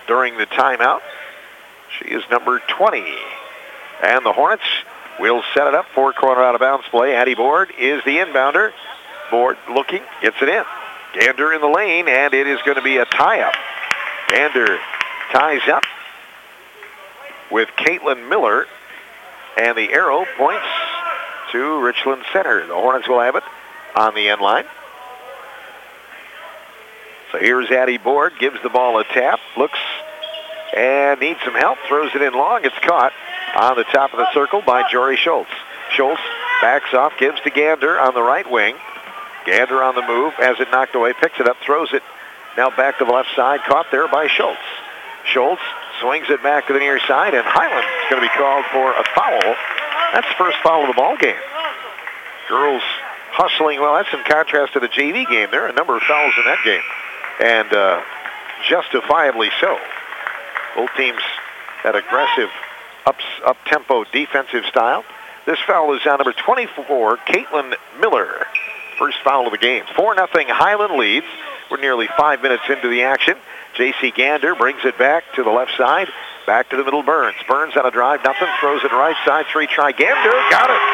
during the timeout. She is number 20. And the Hornets will set it up for corner out of bounds play. Addie Board is the inbounder. Board looking, gets it in. Gander in the lane, and it is going to be a tie-up. Gander ties up with Caitlin Miller, and the arrow points to Richland Center. The Hornets will have it on the end line. So here's Addie Board, gives the ball a tap, looks and needs some help, throws it in long. It's caught on the top of the circle by Jory Schultz. Schultz backs off, gives to Gander on the right wing. Gander on the move, has it knocked away, picks it up, throws it now back to the left side, caught there by Schultz. Schultz swings it back to the near side, and Highland is going to be called for a foul. That's the first foul of the ball game. Girls hustling. Well, that's in contrast to the JV game. There are a number of fouls in that game, and justifiably so. Both teams that aggressive, up-tempo defensive style. This foul is on number 24, Caitlin Miller. First foul of the game. 4-0 Highland leads. We're nearly 5 minutes into the action. J.C. Gander brings it back to the left side. Back to the middle, Burns. Burns on a drive, nothing. Throws it right side, three-try. Gander got it.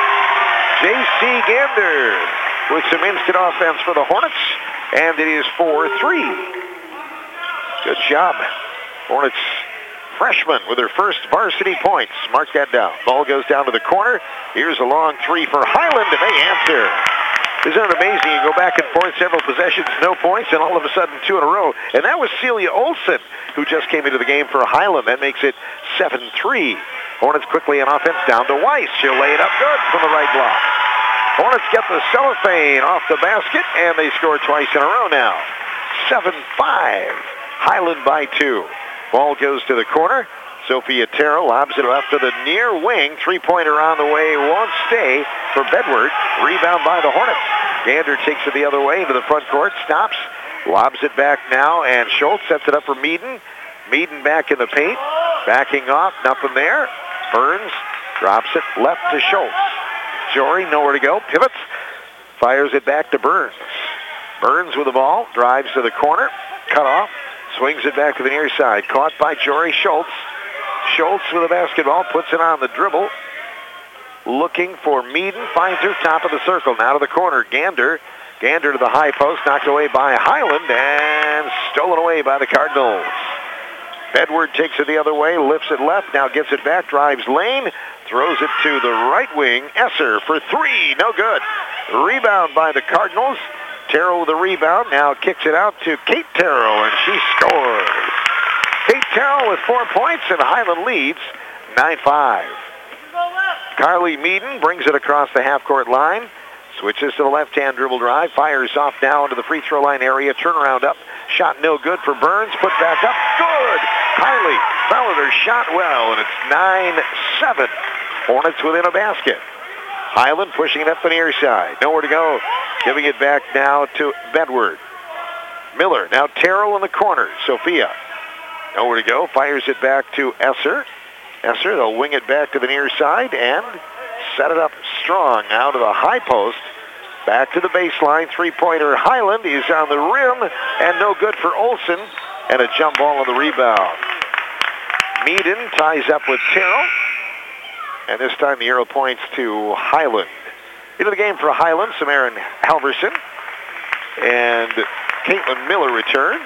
J.C. Gander with some instant offense for the Hornets. And it is 4-3. Good job. Hornets freshman with her first varsity points. Mark that down. Ball goes down to the corner. Here's a long three for Highland, and they answer. Isn't it amazing? You go back and forth, several possessions, no points, and all of a sudden 2 in a row. And that was Celia Olson, who just came into the game for Highland. That makes it 7-3. Hornets quickly on offense down to Weiss. She'll lay it up good from the right block. Hornets get the cellophane off the basket, and they score twice in a row now. 7-5. Highland by 2. Ball goes to the corner. Sophia Terrell lobs it up to the near wing. Three-pointer on the way. Won't stay for Bedward. Rebound by the Hornets. Gander takes it the other way into the front court. Stops. Lobs it back now. And Schultz sets it up for Meaden. Meaden back in the paint. Backing off. Nothing there. Burns drops it left to Schultz. Jory nowhere to go. Pivots. Fires it back to Burns. Burns with the ball. Drives to the corner. Cut off. Swings it back to the near side. Caught by Jory Schultz. Schultz with the basketball, puts it on the dribble. Looking for Meaden, finds her top of the circle. Now to the corner, Gander. Gander to the high post, knocked away by Highland and stolen away by the Cardinals. Bedward takes it the other way, lifts it left, now gets it back, drives lane, throws it to the right wing. Esser for 3, no good. Rebound by the Cardinals. Terrell with the rebound, now kicks it out to Kate Terrell, and she scores. Kate Terrell with 4 points, and Highland leads 9-5. Carly Meaden brings it across the half-court line. Switches to the left-hand dribble drive. Fires off now into the free throw line area. Turnaround up. Shot no good for Burns. Put back up. Good. Carly followed her shot well, and it's 9-7. Hornets within a basket. Highland pushing it up the near side. Nowhere to go. Giving it back now to Bedward. Miller. Now Terrell in the corner. Sophia. Nowhere to go. Fires it back to Esser. Esser, they'll wing it back to the near side and set it up strong out of the high post. Back to the baseline. Three-pointer Highland is on the rim and no good for Olson. And a jump ball on the rebound. Meaden ties up with Terrell. And this time the arrow points to Highland. Into the game for Highland, Samarin Halverson. And Caitlin Miller returns.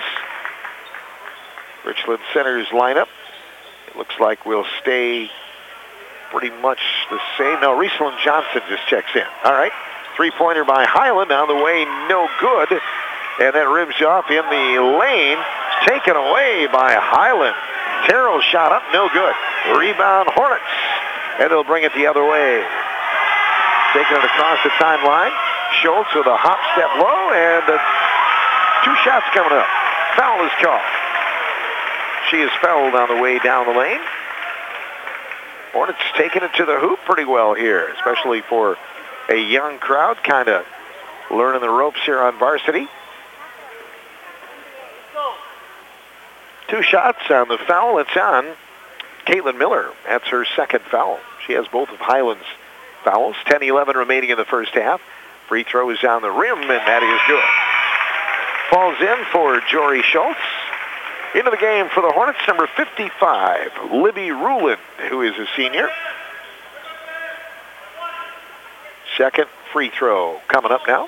Richland Center's lineup. It looks like we'll stay pretty much the same. No, Riesland Johnson just checks in. All right. Three-pointer by Highland on the way, no good. And that rims off in the lane. Taken away by Highland. Terrell shot up, no good. Rebound Hornets. And they'll bring it the other way. Taking it across the timeline. Schultz with a hop step low, and 2 shots coming up. Foul is called. She is fouled on the way down the lane. Hornets taking it to the hoop pretty well here, especially for a young crowd, kind of learning the ropes here on varsity. 2 shots on the foul. It's on Caitlin Miller. That's her second foul. She has both of Highland's fouls. 10-11 remaining in the first half. Free throw is on the rim, and that is good. Falls in for Jory Schultz. Into the game for the Hornets, number 55, Libby Ruland, who is a senior. Second free throw coming up now.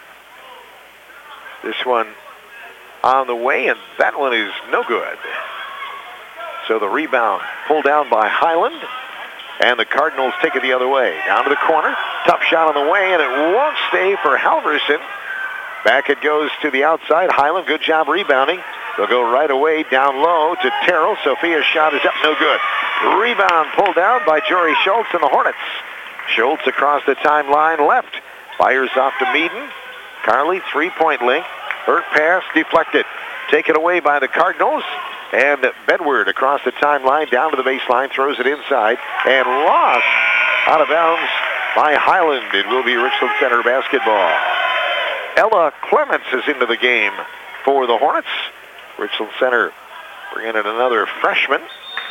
This one on the way, and that one is no good. So the rebound pulled down by Highland, and the Cardinals take it the other way. Down to the corner, tough shot on the way, and it won't stay for Halverson. Back it goes to the outside. Highland, good job rebounding. They'll go right away down low to Terrell. Sophia's shot is up, no good. Rebound pulled down by Jory Schultz and the Hornets. Schultz across the timeline left. Fires off to Meaden. Carly, three-point link. Her pass deflected. Taken away by the Cardinals. And Bedward across the timeline down to the baseline. Throws it inside. And lost out of bounds by Highland. It will be Richland Center basketball. Ella Clements is into the game for the Hornets. Richland Center bringing in another freshman.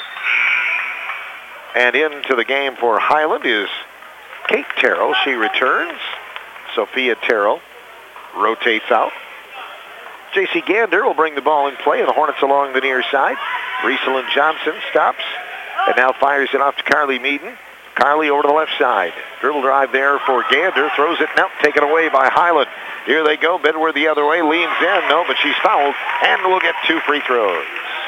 And into the game for Highland is Kate Terrell. She returns. Sophia Terrell rotates out. J.C. Gander will bring the ball in play, and the Hornets along the near side. Rieselin Johnson stops and now fires it off to Carly Meaden. Carly over to the left side. Dribble drive there for Gander. Throws it now, taken away by Highland. Here they go. Bedward the other way. Leans in. No, but she's fouled. And we'll get two free throws.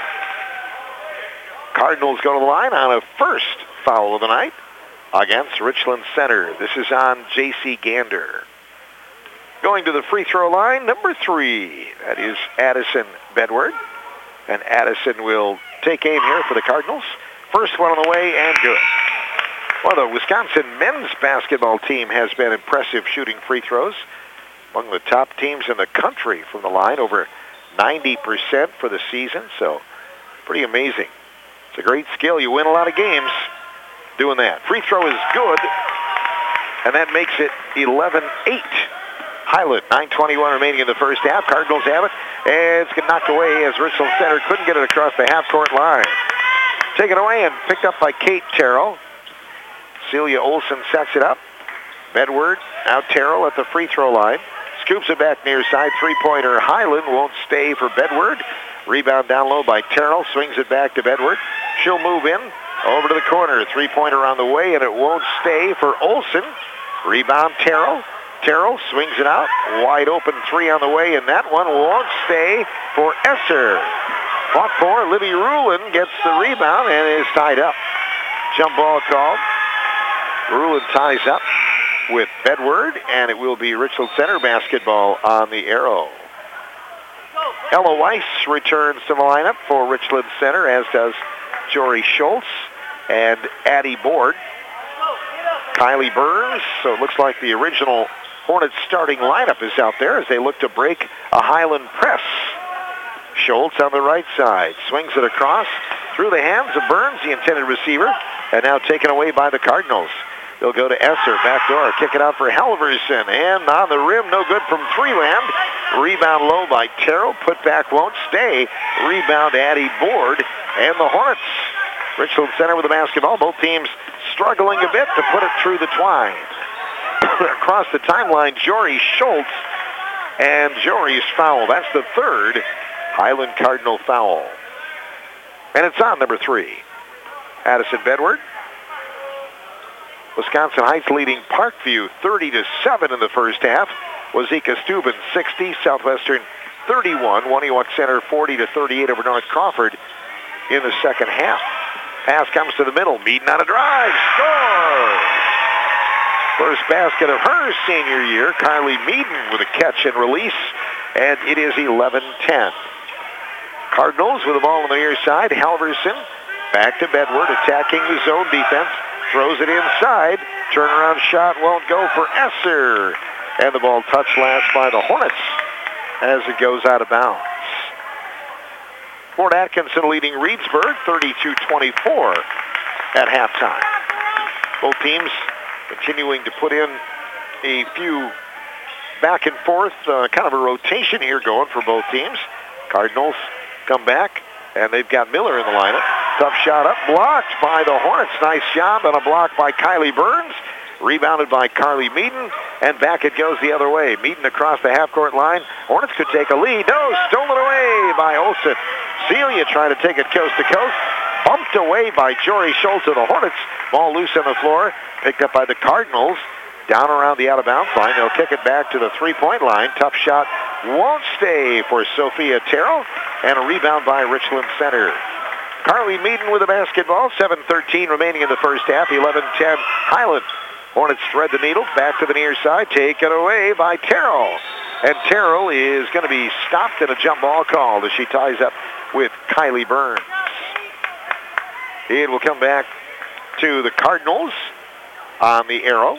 Cardinals go to the line on a first foul of the night against Richland Center. This is on J.C. Gander. Going to the free throw line, number 3. That is Addison Bedward. And Addison will take aim here for the Cardinals. First one on the way and good. Well, the Wisconsin men's basketball team has been impressive shooting free throws. Among the top teams in the country from the line, over 90% for the season. So pretty amazing. It's a great skill. You win a lot of games doing that. Free throw is good. And that makes it 11-8. Highland, 9:21 remaining in the first half. Cardinals have it. And it's knocked away as Richland Center couldn't get it across the half-court line. Taken away and picked up by Kate Terrell. Celia Olson sets it up. Bedward, now Terrell at the free throw line. Scoops it back near side. Three-pointer Highland won't stay for Bedward. Rebound down low by Terrell. Swings it back to Bedward. She'll move in. Over to the corner. Three-pointer on the way, and it won't stay for Olson. Rebound Terrell. Terrell swings it out. Wide open three on the way, and that one won't stay for Esser. Fought for. Libby Ruland gets the rebound and is tied up. Jump ball called. Ruland ties up with Bedward, and it will be Richland Center basketball on the arrow. Ella Weiss returns to the lineup for Richland Center, as does Jory Schultz and Addie Board. Kylie Burns, so it looks like the original Hornets starting lineup is out there as they look to break a Highland press. Schultz on the right side, swings it across through the hands of Burns, the intended receiver, and now taken away by the Cardinals. They'll go to Esser, back door, kick it out for Halverson, and on the rim, no good from Freeland. Rebound low by Terrell, put back won't stay. Rebound Addie Board, and the Hornets. Richland Center with the basketball, both teams struggling a bit to put it through the twine. Across the timeline, Jory Schultz, and Jory's foul. That's the third Highland Cardinal foul. And it's on number 3. Addison Bedward. Wisconsin Heights leading Parkview 30-7 in the first half. Wazeeka Steuben 60, Southwestern 31, Waniwak Center 40-38 over North Crawford in the second half. Pass comes to the middle. Meaden on a drive. Score! First basket of her senior year. Carly Meaden with a catch and release. And it is 11-10. Cardinals with the ball on the near side. Halverson back to Bedward, attacking the zone defense. Throws it inside. Turnaround shot won't go for Esser. And the ball touched last by the Hornets as it goes out of bounds. Fort Atkinson leading Reedsburg 32-24 at halftime. Both teams continuing to put in a few back and forth, kind of a rotation here going for both teams. Cardinals come back, and they've got Miller in the lineup. Tough shot up, blocked by the Hornets. Nice job on a block by Kylie Burns. Rebounded by Carly Meaden, and back it goes the other way. Meaden across the half-court line. Hornets could take a lead. No, stolen away by Olsen. Celia trying to take it coast to coast. Bumped away by Jory Schultz of the Hornets. Ball loose on the floor. Picked up by the Cardinals. Down around the out-of-bounds line. They'll kick it back to the three-point line. Tough shot won't stay for Sophia Terrell. And a rebound by Richland Center. Carly Meaden with the basketball. 7:13 remaining in the first half. 11-10 Highland. Hornets thread the needle. Back to the near side. Taken away by Terrell. And Terrell is going to be stopped and a jump ball called as she ties up with Kylie Burns. It will come back to the Cardinals on the arrow.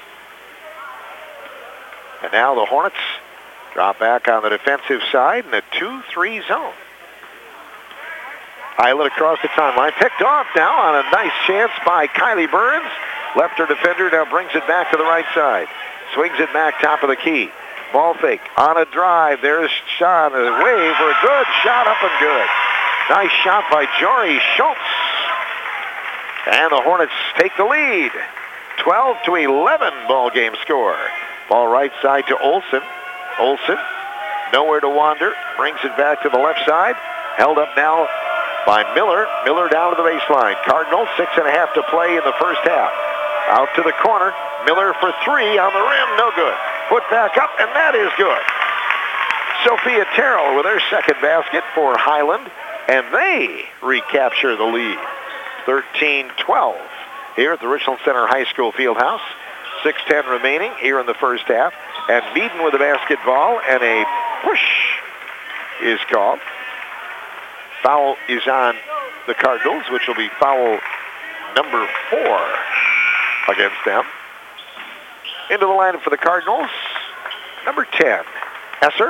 And now the Hornets drop back on the defensive side in a 2-3 zone. Highland across the timeline. Picked off now on a nice chance by Kylie Burns. Left her defender, now brings it back to the right side. Swings it back top of the key. Ball fake on a drive. There's Sean away for a good shot up and good. Nice shot by Jory Schultz. And the Hornets take the lead. 12-11 ball game score. Ball right side to Olsen. Olsen, nowhere to wander. Brings it back to the left side. Held up now by Miller. Miller down to the baseline. Cardinals, 6.5 to play in the first half. Out to the corner. Miller for three on the rim. No good. Put back up, and that is good. Sophia Terrell with her second basket for Highland, and they recapture the lead. 13-12 here at the Richland Center High School Fieldhouse. 6:10 remaining here in the first half. And Meaden with the basketball, and a push is called. Foul is on the Cardinals, which will be foul number 4 against them. Into the lineup for the Cardinals, number 10, Esser.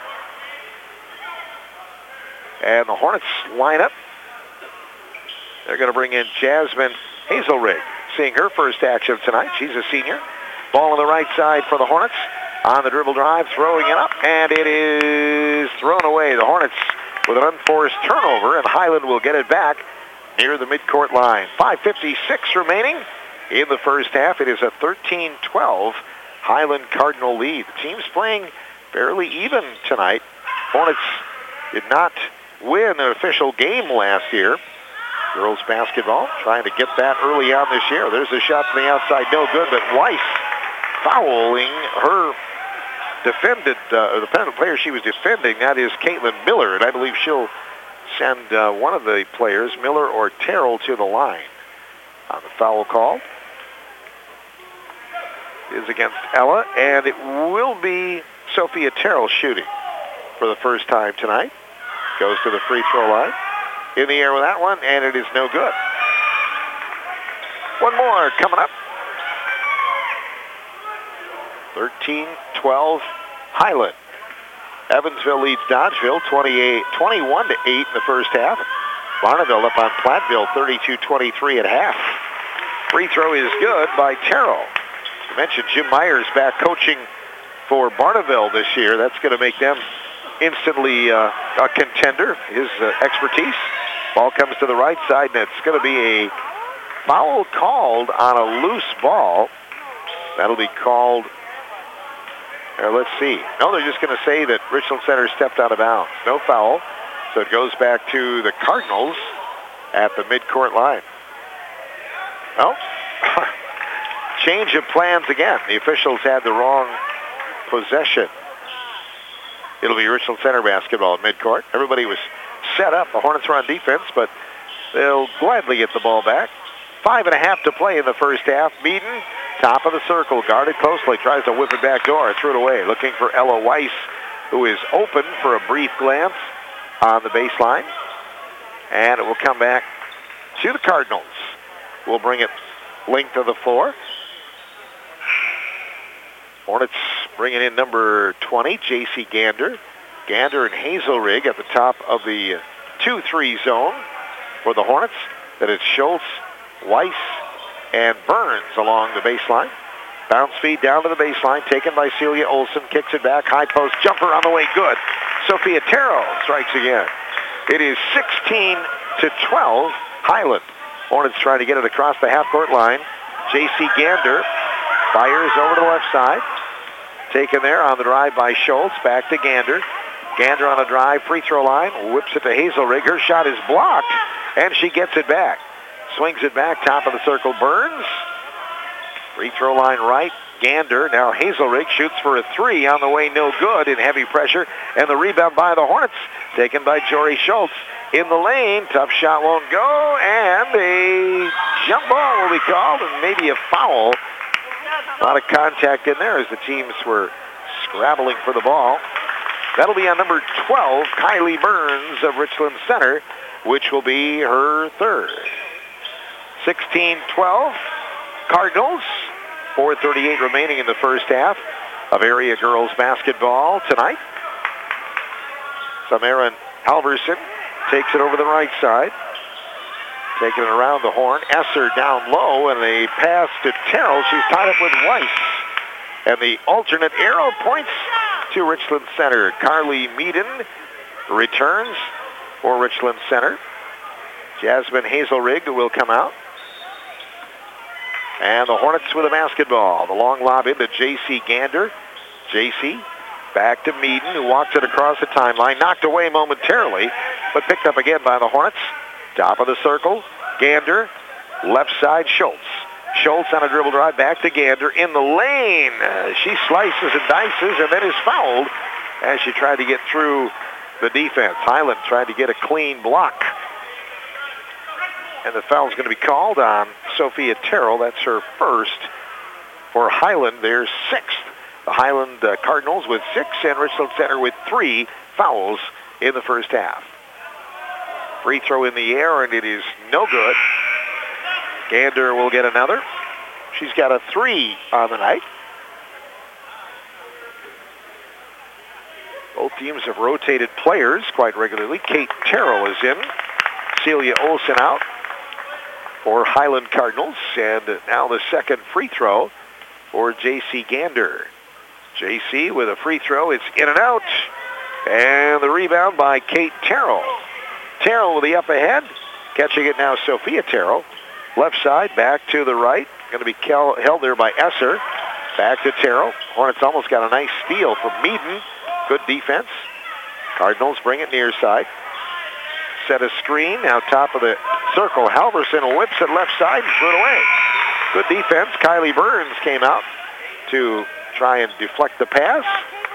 And the Hornets lineup, they're going to bring in Jasmine Hazelrig, seeing her first action tonight. She's a senior. Ball on the right side for the Hornets. On the dribble drive, throwing it up, and it is thrown away. The Hornets with an unforced turnover, and Highland will get it back near the midcourt line. 5:56 remaining in the first half. It is a 13-12 Highland Cardinal lead. The team's playing fairly even tonight. Hornets did not win an official game last year. Girls basketball trying to get that early on this year. There's a shot from the outside, no good, but Weiss fouling her the player she was defending. That is Caitlin Miller, and I believe she'll send one of the players, Miller or Terrell, to the line on the foul call. Is against Ella, and it will be Sophia Terrell shooting for the first time tonight. Goes to the free throw line. In the air with that one, and it is no good. One more coming up. 13-12 Highland. Evansville leads Dodgeville 21-8 in the first half. Barneville up on Platteville 32-23 at half. Free throw is good by Terrell. I mentioned Jim Myers back coaching for Barneville this year. That's going to make them instantly a contender, his expertise. Ball comes to the right side, and it's going to be a foul called on a loose ball. That'll be called, let's see. No, they're just going to say that Richland Center stepped out of bounds. No foul, so it goes back to the Cardinals at the midcourt line. Well, change of plans again. The officials had the wrong possession. It'll be Richland Center basketball at midcourt. Everybody was set up. The Hornets are on defense, but they'll gladly get the ball back. 5.5 to play in the first half. Meaden, top of the circle, guarded closely, tries to whip it back door, threw it away. Looking for Ella Weiss, who is open for a brief glance on the baseline. And it will come back to the Cardinals. We'll bring it length of the floor. Hornets bringing in number 20, J.C. Gander. Gander and Hazelrig at the top of the 2-3 zone for the Hornets. That is Schultz, Weiss, and Burns along the baseline. Bounce feed down to the baseline, taken by Celia Olsen. Kicks it back, high post jumper on the way, good. Sophia Terrell strikes again. It is 16-12 Highland. Hornets trying to get it across the half-court line. J.C. Gander fires over to the left side. Taken there on the drive by Schultz. Back to Gander. Gander on a drive, free throw line, whips it to Hazelrig. Her shot is blocked, and she gets it back. Swings it back, top of the circle, Burns. Free throw line right, Gander. Now Hazelrig shoots for a three on the way, no good in heavy pressure. And the rebound by the Hornets, taken by Jory Schultz. In the lane, tough shot won't go, and a jump ball will be called, and maybe a foul. A lot of contact in there as the teams were scrabbling for the ball. That'll be on number 12, Kylie Burns of Richland Center, which will be her third. 16-12, Cardinals. 4:38 remaining in the first half of area girls basketball tonight. Samarin Halverson takes it over the right side. Taking it around the horn. Esser down low, and a pass to Terrell. She's tied up with Weiss. And the alternate arrow points to Richland Center. Carly Meaden returns for Richland Center. Jasmine Hazelrig will come out. And the Hornets with a basketball. The long lob into J.C. Gander. J.C. back to Meaden, who walks it across the timeline. Knocked away momentarily, but picked up again by the Hornets. Top of the circle, Gander. Left side, Schultz. Schultz on a dribble drive back to Gander in the lane. She slices and dices and then is fouled as she tried to get through the defense. Highland tried to get a clean block. And the foul is going to be called on Sophia Terrell. That's her first. For Highland, their sixth. The Highland Cardinals with 6 and Richland Center with 3 fouls in the first half. Free throw in the air, and it is no good. Gander will get another. She's got a 3 on the night. Both teams have rotated players quite regularly. Kate Terrell is in. Celia Olsen out for Highland Cardinals. And now the second free throw for J.C. Gander. J.C. with a free throw. It's in and out. And the rebound by Kate Terrell. Terrell with the up ahead. Catching it now, Sophia Terrell. Left side, back to the right. Going to be held there by Esser. Back to Terrell. Hornets almost got a nice steal from Meaden. Good defense. Cardinals bring it near side. Set a screen. Now top of the circle. Halverson whips it left side and threw it away. Good defense. Kylie Burns came out to try and deflect the pass.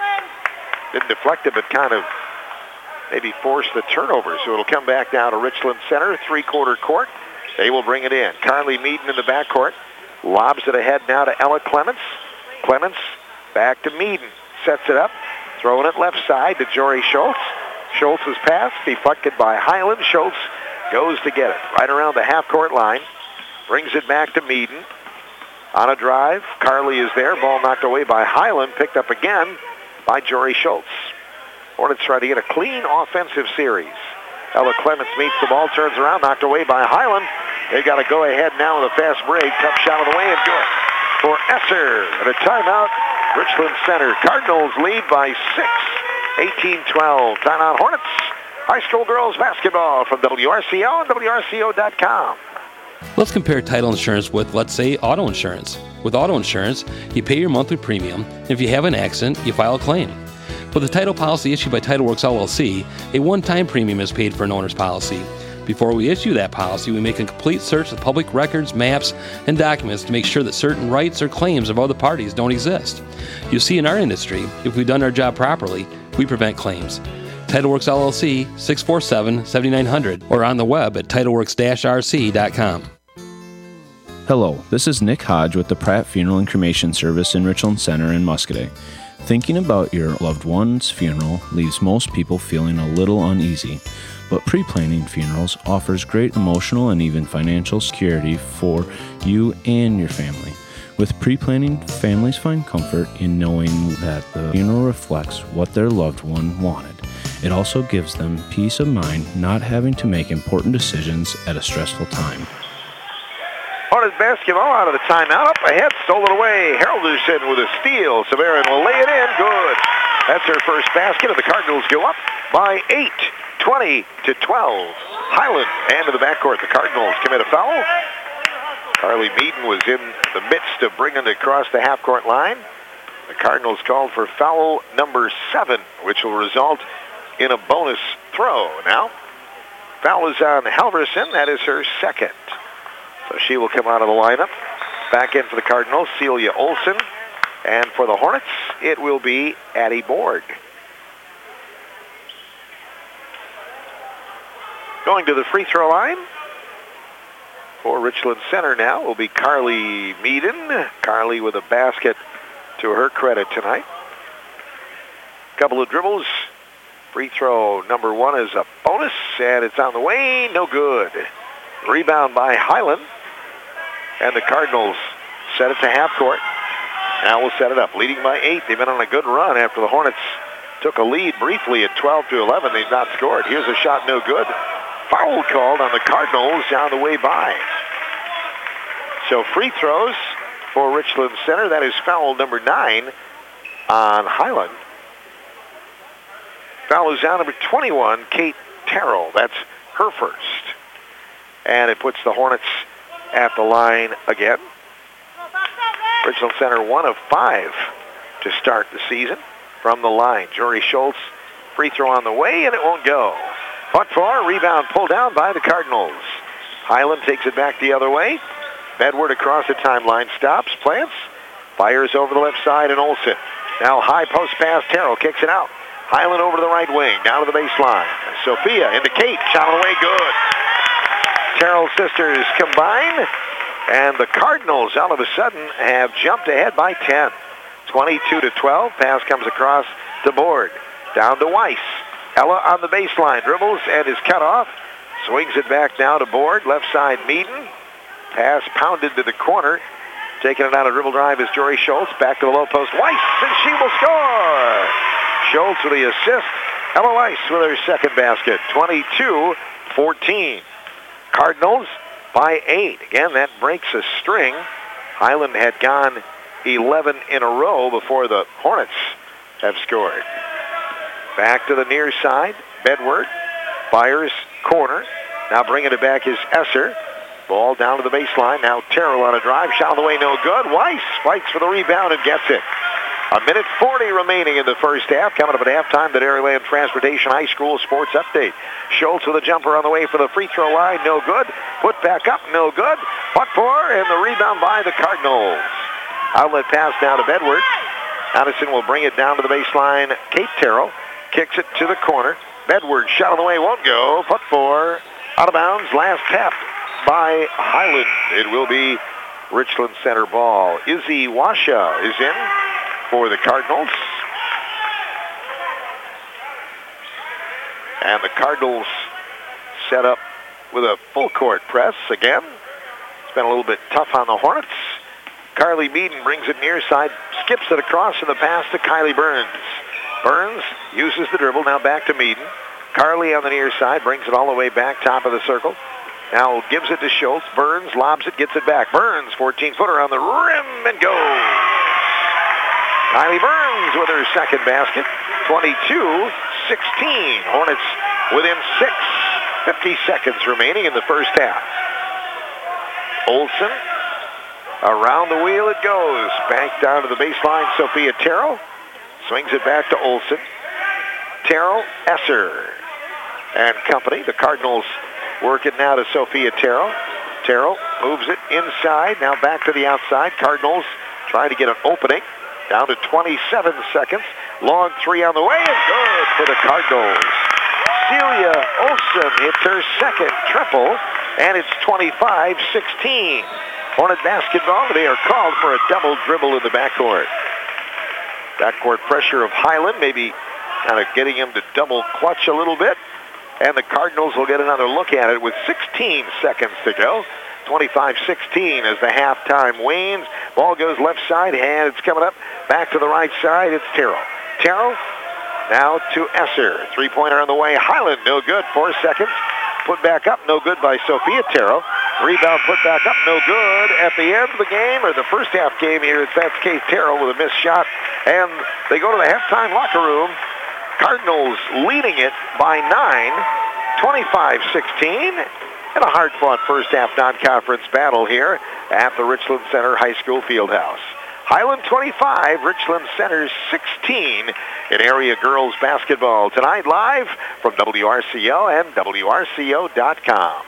Didn't deflect it, but kind of maybe force the turnover. So it'll come back now to Richland Center, three-quarter court. They will bring it in. Carly Meaden in the backcourt. Lobs it ahead now to Ella Clements. Clements back to Meaden. Sets it up. Throwing it left side to Jory Schultz. Schultz's pass deflected by Highland. Schultz goes to get it. Right around the half-court line. Brings it back to Meaden. On a drive. Carly is there. Ball knocked away by Highland. Picked up again by Jory Schultz. Hornets try to get a clean offensive series. Ella Clements meets the ball, turns around, knocked away by Highland. They got to go ahead now with a fast break. Tough shot of the way and good for Esser. And a timeout, Richland Center. Cardinals lead by 6, 18-12. Timeout Hornets. High school girls basketball from WRCO and WRCO.com. Let's compare title insurance with, let's say, auto insurance. With auto insurance, you pay your monthly premium, and if you have an accident, you file a claim. With a title policy issued by TitleWorks LLC, a one-time premium is paid for an owner's policy. Before we issue that policy, we make a complete search of public records, maps, and documents to make sure that certain rights or claims of other parties don't exist. You see, in our industry, if we've done our job properly, we prevent claims. TitleWorks LLC, 647-7900, or on the web at titleworks-rc.com. Hello, this is Nick Hodge with the Pratt Funeral and Cremation Service in Richland Center in Muscoda. Thinking about your loved one's funeral leaves most people feeling a little uneasy, but pre-planning funerals offers great emotional and even financial security for you and your family. With pre-planning, families find comfort in knowing that the funeral reflects what their loved one wanted. It also gives them peace of mind not having to make important decisions at a stressful time. Hornets basketball out of the timeout. Up ahead, stolen away. Haralduson with a steal. Samarin will lay it in. Good. That's her first basket, and the Cardinals go up by 8, 20-12. Highland and to the backcourt. The Cardinals commit a foul. Carly Meaden was in the midst of bringing it across the half-court line. The Cardinals called for foul number 7, which will result in a bonus throw. Now, foul is on Halverson. That is her second. So she will come out of the lineup. Back in for the Cardinals, Celia Olson. And for the Hornets, it will be Addie Borg. Going to the free throw line for Richland Center now will be Carly Meaden. Carly with a basket to her credit tonight. Couple of dribbles. Free throw number one is a bonus, and it's on the way. No good. Rebound by Highland. And the Cardinals set it to half court. Now we'll set it up. Leading by 8. They've been on a good run after the Hornets took a lead briefly at 12-11. They've not scored. Here's a shot, no good. Foul called on the Cardinals on the way by. So free throws for Richland Center. That is foul number 9 on Highland. Foul is on number 21, Kate Terrell. That's her first. And it puts the Hornets at the line again. Richland Center 1 of 5 to start the season from the line. Jory Schultz, free throw on the way, and it won't go. Fought for, rebound pulled down by the Cardinals. Highland takes it back the other way. Bedward across the timeline, stops, plants, fires over the left side, and Olsen. Now high post pass, Terrell kicks it out. Highland over to the right wing, down to the baseline. Sophia into Kate, shot away, good. Terrell's sisters combine, and the Cardinals all of a sudden have jumped ahead by 10. 22-12, pass comes across the board. Down to Weiss. Ella on the baseline, dribbles and is cut off. Swings it back now to board, left side Meaden. Pass pounded to the corner. Taking it on a dribble drive is Jory Schultz. Back to the low post, Weiss, and she will score! Schultz with the assist. Ella Weiss with her second basket. 22-14. Cardinals by 8. Again, that breaks a string. Highland had gone 11 in a row before the Hornets have scored. Back to the near side. Bedward fires corner. Now bringing it back is Esser. Ball down to the baseline. Now Terrell on a drive. Shot on the way, no good. Weiss fights for the rebound and gets it. 1:40 remaining in the first half. Coming up at halftime, the Dairyland Transportation High School Sports Update. Schultz with a jumper on the way for the free throw line. No good. Put back up. No good. Fought for, and the rebound by the Cardinals. Outlet pass now to Bedward. Addison will bring it down to the baseline. Kate Terrell kicks it to the corner. Bedward shot on the way. Won't go. Put for. Out of bounds. Last tap by Highland. It will be Richland Center ball. Izzy Washa is in for the Cardinals. And the Cardinals set up with a full court press again. It's been a little bit tough on the Hornets. Carly Meaden brings it near side, skips it across in the pass to Kylie Burns. Burns uses the dribble, now back to Meaden. Carly on the near side brings it all the way back, top of the circle. Now gives it to Schultz. Burns lobs it, gets it back. Burns, 14-footer on the rim, and goes. Kylie Burns with her second basket. 22-16. Hornets within 6. 50 seconds remaining in the first half. Olsen, around the wheel it goes. Back down to the baseline, Sophia Terrell. Swings it back to Olsen. Terrell, Esser, and company. The Cardinals work it now to Sophia Terrell. Terrell moves it inside, now back to the outside. Cardinals trying to get an opening. Down to 27 seconds. Long three on the way, and good for the Cardinals. Celia Olsen hits her second triple, and it's 25-16. Hornet basketball, they are called for a double dribble in the backcourt. Backcourt pressure of Highland, maybe kind of getting him to double clutch a little bit. And the Cardinals will get another look at it with 16 seconds to go. 25-16 as the halftime wanes. Ball goes left side, and it's coming up back to the right side. It's Terrell. Terrell now to Esser. Three-pointer on the way. Highland, no good. 4 seconds. Put back up, no good by Sophia Terrell. Rebound put back up, no good. At the end of the game, or the first half game here, that's Kate Terrell with a missed shot. And they go to the halftime locker room. Cardinals leading it by 9, 25-16. And a hard-fought first-half non-conference battle here at the Richland Center High School Fieldhouse. Highland 25, Richland Center 16 in area girls basketball. Tonight live from WRCO and WRCO.com.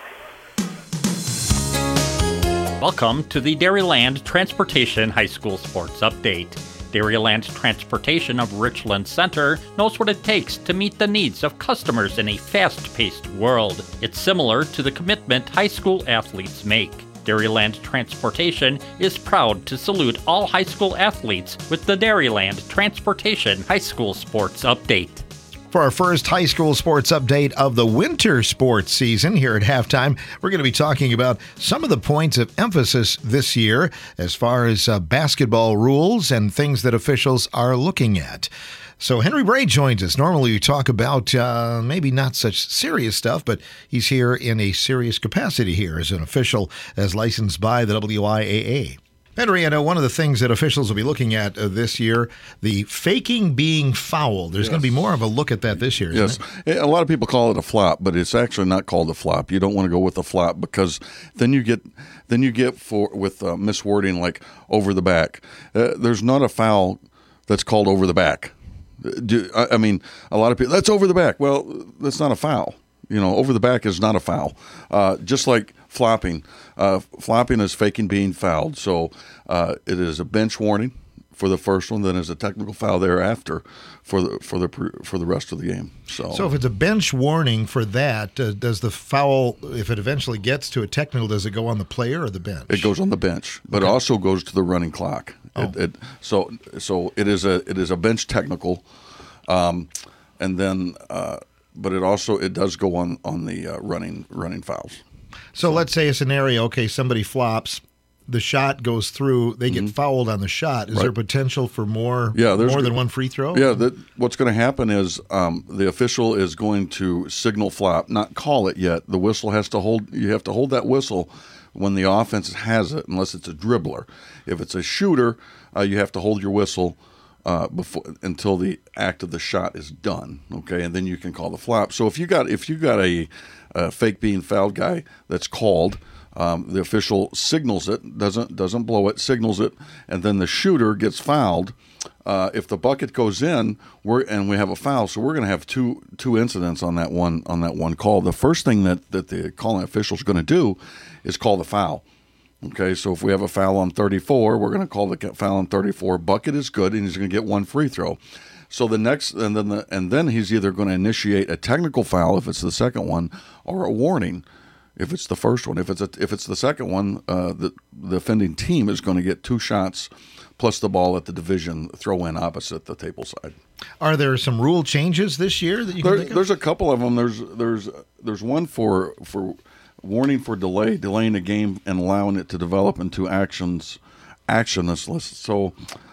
Welcome to the Dairyland Transportation High School Sports Update. Dairyland Transportation of Richland Center knows what it takes to meet the needs of customers in a fast-paced world. It's similar to the commitment high school athletes make. Dairyland Transportation is proud to salute all high school athletes with the Dairyland Transportation High School Sports Update. For our first high school sports update of the winter sports season here at halftime, we're going to be talking about some of the points of emphasis this year as far as basketball rules and things that officials are looking at. So Henry Bray joins us. Normally we talk about maybe not such serious stuff, but he's here in a serious capacity here as an official as licensed by the WIAA. Henry, I know one of the things that officials will be looking at this year, the faking being fouled. There's going to be more of a look at that this year, isn't it? A lot of people call it a flop, but it's actually not called a flop. You don't want to go with a flop because then you get with miswording like over the back. There's not a foul that's called over the back. I mean, a lot of people, that's over the back. Well, that's not a foul. Over the back is not a foul. Just like flopping. Flopping is faking being fouled. So it is a bench warning for the first one, then is a technical foul thereafter for the rest of the game. So if it's a bench warning for that, does the foul, if it eventually gets to a technical, does it go on the player or the bench? It goes on the bench, but it also goes to the running clock. Oh. So it is a bench technical, and then but it does go on the running fouls. So let's say a scenario, okay, somebody flops, the shot goes through, they get fouled on the shot. Is there potential for more than one free throw? Yeah, what's going to happen is the official is going to signal flop, not call it yet. The whistle has to hold. You have to hold that whistle when the offense has it, unless it's a dribbler. If it's a shooter, you have to hold your whistle until the act of the shot is done. Okay, and then you can call the flop. So if you got a fake being fouled guy that's called. The official signals it, doesn't blow it, signals it, and then the shooter gets fouled. If the bucket goes in, we have a foul, so we're going to have two incidents on that one call. The first thing that the calling official is going to do is call the foul. Okay, so if we have a foul on 34, we're going to call the foul on 34. Bucket is good, and he's going to get one free throw. So the next, and then he's either going to initiate a technical foul if it's the second one, or a warning. If it's the first one, if it's the second one, the offending team is going to get 2 shots plus the ball at the division throw-in opposite the table side. Are there some rule changes this year that you can think of? There's a couple of them. There's one for warning for delaying a game and allowing it to develop into actionless. So,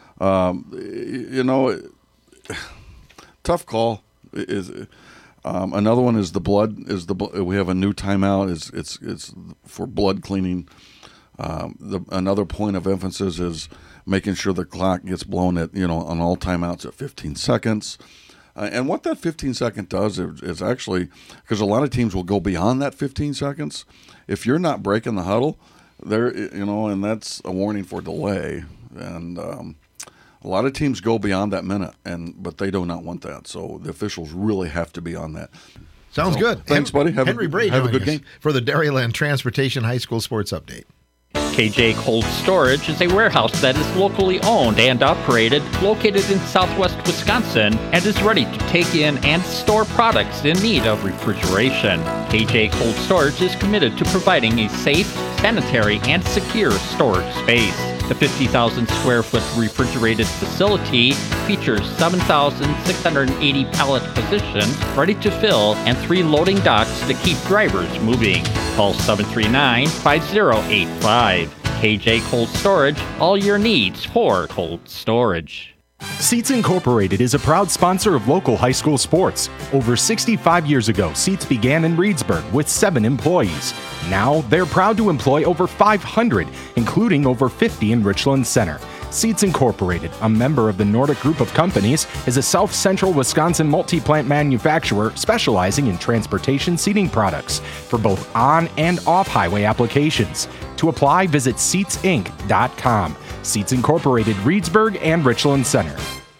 tough call is. Another one is the blood. We have a new timeout. It's for blood cleaning. Another point of emphasis is making sure the clock gets blown at on all timeouts at 15 seconds. And what that 15 second does is actually, because a lot of teams will go beyond that 15 seconds. If you're not breaking the huddle, and that's a warning for delay. And a lot of teams go beyond that minute, but they do not want that. So the officials really have to be on that. Sounds good. Thanks, buddy. Henry Bray have a good game. For the Dairyland Transportation High School Sports Update. KJ Cold Storage is a warehouse that is locally owned and operated, located in southwest Wisconsin, and is ready to take in and store products in need of refrigeration. KJ Cold Storage is committed to providing a safe, sanitary, and secure storage space. The 50,000 square foot refrigerated facility features 7,680 pallet positions ready to fill and 3 loading docks to keep drivers moving. Call 739-5085. KJ Cold Storage, all your needs for cold storage. Seats Incorporated is a proud sponsor of local high school sports. Over 65 years ago, Seats began in Reedsburg with 7 employees. Now, they're proud to employ over 500, including over 50 in Richland Center. Seats Incorporated, a member of the Nordic Group of Companies, is a South Central Wisconsin multi-plant manufacturer specializing in transportation seating products for both on- and off-highway applications. To apply, visit SeatsInc.com. Seats Incorporated, Reedsburg, and Richland Center.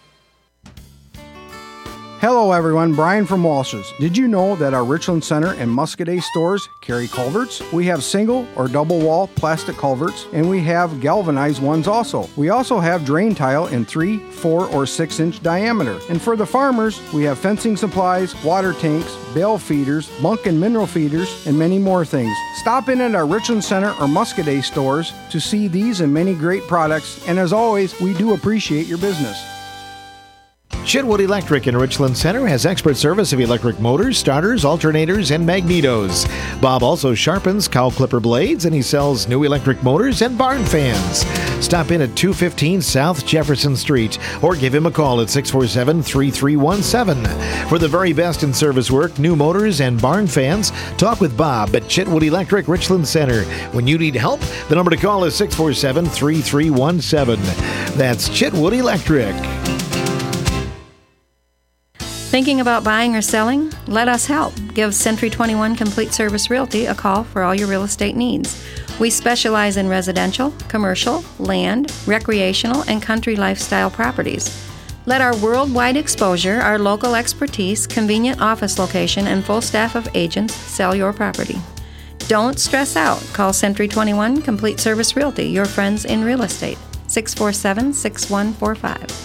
Hello everyone, Brian from Walsh's. Did you know that our Richland Center and Muscadet stores carry culverts? We have single or double wall plastic culverts, and we have galvanized ones also. We also have drain tile in 3, 4, or 6 inch diameter. And for the farmers, we have fencing supplies, water tanks, bale feeders, bunk and mineral feeders, and many more things. Stop in at our Richland Center or Muscadet stores to see these and many great products, and as always, we do appreciate your business. Chitwood Electric in Richland Center has expert service of electric motors, starters, alternators, and magnetos. Bob also sharpens cow clipper blades, and he sells new electric motors and barn fans. Stop in at 215 South Jefferson Street or give him a call at 647-3317. For the very best in service work, new motors, and barn fans, talk with Bob at Chitwood Electric Richland Center. When you need help, the number to call is 647-3317. That's Chitwood Electric. Thinking about buying or selling? Let us help. Give Century 21 Complete Service Realty a call for all your real estate needs. We specialize in residential, commercial, land, recreational, and country lifestyle properties. Let our worldwide exposure, our local expertise, convenient office location, and full staff of agents sell your property. Don't stress out. Call Century 21 Complete Service Realty, your friends in real estate. 647-6145.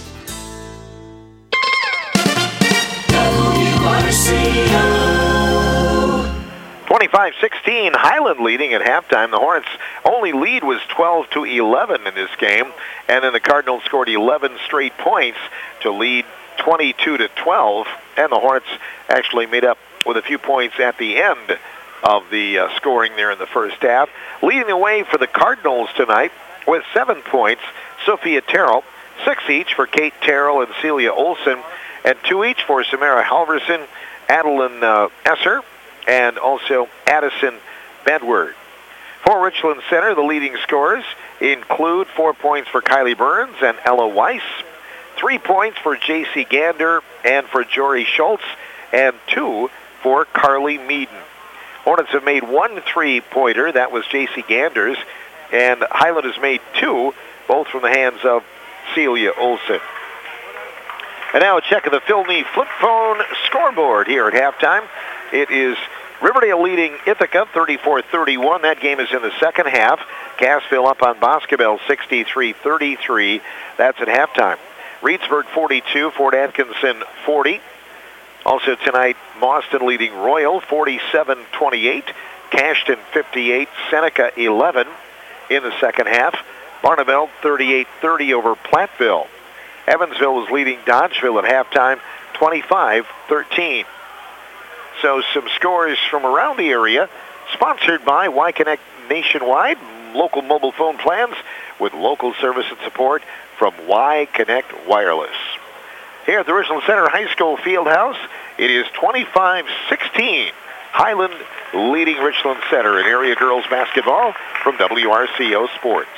25-16, Highland leading at halftime. The Hornets' only lead was 12-11 in this game, and then the Cardinals scored 11 straight points to lead 22-12, and the Hornets actually made up with a few points at the end of the scoring there in the first half. Leading the way for the Cardinals tonight with 7 points, Sophia Terrell, 6 each for Kate Terrell and Celia Olson, and 2 each for Samara Halverson, Adeline Esser, and also Addison Bedward. For Richland Center, the leading scorers include 4 points for Kylie Burns and Ella Weiss, 3 points for J.C. Gander and for Jory Schultz, and 2 for Carly Meaden. Hornets have made 1 3-pointer. That was J.C. Gander's, and Highland has made 2, both from the hands of Celia Olson. And now a check of the Philney flip phone scoreboard here at halftime. It is Riverdale leading Ithaca 34-31. That game is in the second half. Cassville up on Boscobel 63-33. That's at halftime. Reedsburg 42, Fort Atkinson 40. Also tonight, Boston leading Royal 47-28. Cashton 58, Seneca 11 in the second half. Barneveld 38-30 over Platteville. Evansville is leading Dodgeville at halftime 25-13. So some scores from around the area, sponsored by Y-Connect Nationwide, local mobile phone plans with local service and support from Y-Connect Wireless. Here at the Richland Center High School Fieldhouse, it is 25-16. Highland leading Richland Center in area girls basketball from WRCO Sports.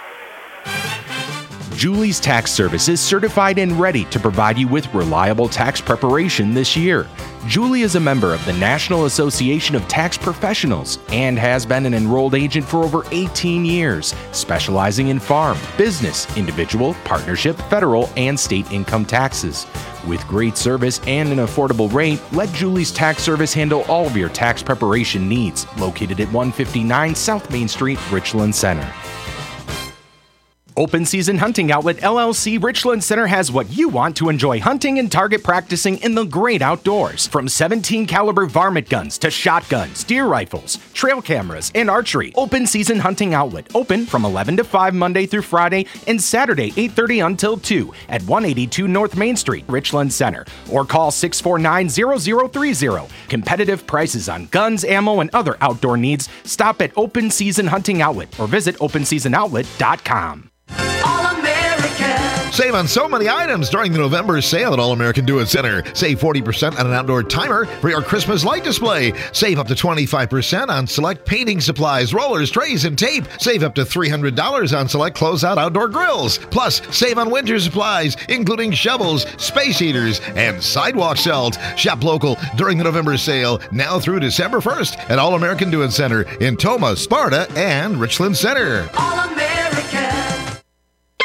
Julie's Tax Service is certified and ready to provide you with reliable tax preparation this year. Julie is a member of the National Association of Tax Professionals and has been an enrolled agent for over 18 years, specializing in farm, business, individual, partnership, federal, and state income taxes. With great service and an affordable rate, let Julie's Tax Service handle all of your tax preparation needs. Located at 159 South Main Street, Richland Center. Open Season Hunting Outlet LLC Richland Center has what you want to enjoy hunting and target practicing in the great outdoors. From 17 caliber varmint guns to shotguns, deer rifles, trail cameras, and archery. Open Season Hunting Outlet, open from 11 to 5 Monday through Friday and Saturday 8:30 until 2 at 182 North Main Street, Richland Center. Or call 649-0030. Competitive prices on guns, ammo, and other outdoor needs. Stop at Open Season Hunting Outlet or visit openseasonoutlet.com. Save on so many items during the November sale at All-American Do-It Center. Save 40% on an outdoor timer for your Christmas light display. Save up to 25% on select painting supplies, rollers, trays, and tape. Save up to $300 on select closeout outdoor grills. Plus, save on winter supplies, including shovels, space heaters, and sidewalk salt. Shop local during the November sale now through December 1st at All-American Do-It Center in Tomah, Sparta, and Richland Center. All-American.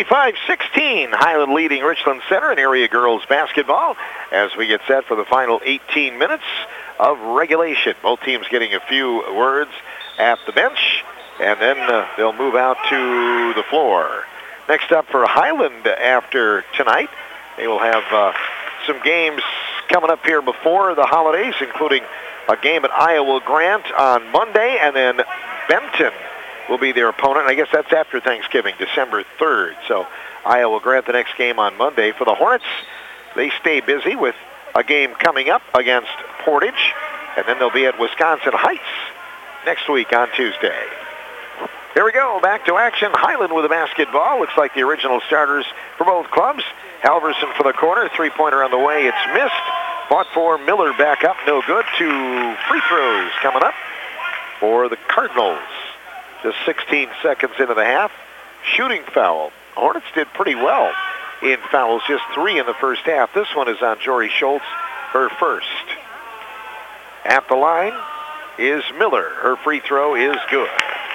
25-16, Highland leading Richland Center in area girls basketball as we get set for the final 18 minutes of regulation. Both teams getting a few words at the bench, and then they'll move out to the floor. Next up for Highland after tonight, they will have some games coming up here before the holidays, including a game at Iowa Grant on Monday, and then Benton will be their opponent. I guess that's after Thanksgiving, December 3rd. So Iowa Grant the next game on Monday. For the Hornets, they stay busy with a game coming up against Portage, and then they'll be at Wisconsin Heights next week on Tuesday. Here we go, back to action. Highland with the basketball. Looks like the original starters for both clubs. Halverson for the corner, three-pointer on the way. It's missed. Fought for Miller back up, no good. 2 free throws coming up for the Cardinals. Just 16 seconds into the half. Shooting foul. Hornets did pretty well in fouls, just 3 in the first half. This one is on Jory Schultz, her first. At the line is Miller. Her free throw is good.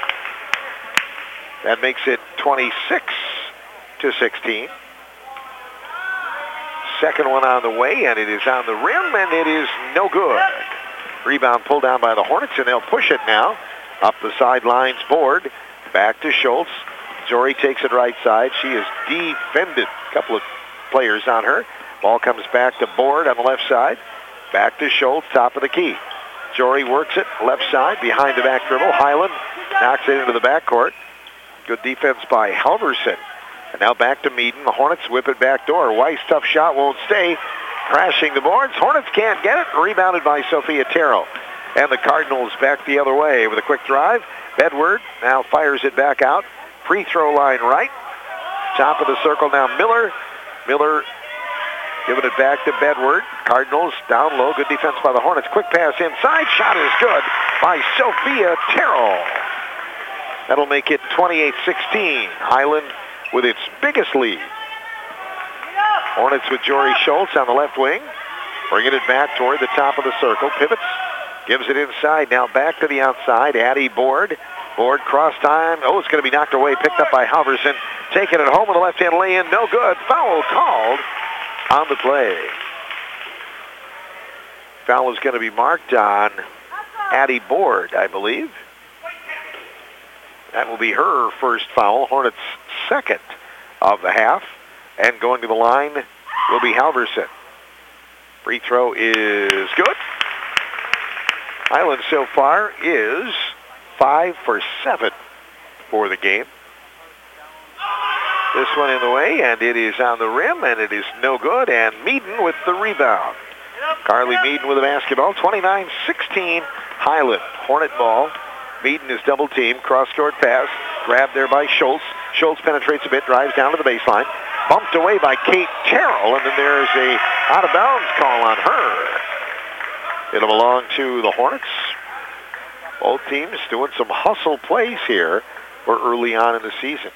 That makes it 26-16. Second one on the way, and it is on the rim, and it is no good. Rebound pulled down by the Hornets, and they'll push it now. Up the sidelines, Board. Back to Schultz. Jory takes it right side. She is defended. A couple of players on her. Ball comes back to Board on the left side. Back to Schultz, top of the key. Jory works it left side, behind the back dribble. Highland knocks it into the backcourt. Good defense by Halverson. And now back to Meaden. The Hornets whip it back door. Weiss, tough shot, won't stay. Crashing the boards. Hornets can't get it. Rebounded by Sophia Terrell. And the Cardinals back the other way with a quick drive. Bedward now fires it back out. Free throw line right. Top of the circle now Miller. Miller giving it back to Bedward. Cardinals down low. Good defense by the Hornets. Quick pass inside. Shot is good by Sophia Terrell. That'll make it 28-16. Highland with its biggest lead. Hornets with Jory Schultz on the left wing. Bringing it back toward the top of the circle. Pivots. Gives it inside. Now back to the outside. Addie Board. Board cross time. Oh, it's going to be knocked away. Picked up by Halverson. Taking it home with a left-hand lay-in. No good. Foul called on the play. Foul is going to be marked on Addie Board, I believe. That will be her first foul. Hornets' second of the half. And going to the line will be Halverson. Free throw is good. Highland so far is 5 for 7 for the game. This one in the way, and it is on the rim, and it is no good. And Meaden with the rebound. Carly Meaden with the basketball. 29-16 Highland. Hornet ball. Meaden is double teamed. Cross-court pass. Grabbed there by Schultz. Schultz penetrates a bit, drives down to the baseline. Bumped away by Kate Terrell, and then there's a out-of-bounds call on her. It'll belong to the Hornets. Both teams doing some hustle plays here for early on in the season.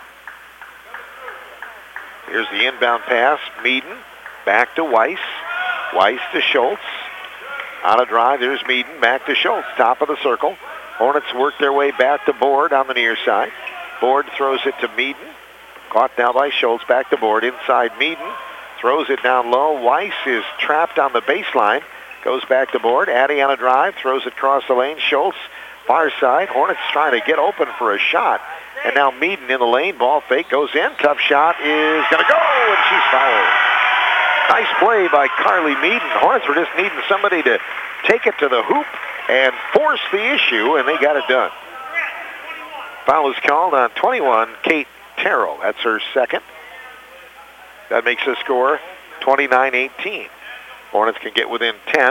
Here's the inbound pass. Meaden back to Weiss. Weiss to Schultz. On a drive, there's Meaden back to Schultz. Top of the circle. Hornets work their way back to Board on the near side. Board throws it to Meaden. Caught now by Schultz. Back to Board. Inside Meaden. Throws it down low. Weiss is trapped on the baseline. Goes back to Board. Addie on a drive. Throws it across the lane. Schultz, far side. Hornets trying to get open for a shot. And now Meaden in the lane. Ball fake. Goes in. Tough shot is going to go. And she's fouled. Nice play by Carly Meaden. Hornets were just needing somebody to take it to the hoop and force the issue, and they got it done. Foul is called on 21, Kate Terrell. That's her second. That makes the score 29-18. Hornets can get within 10.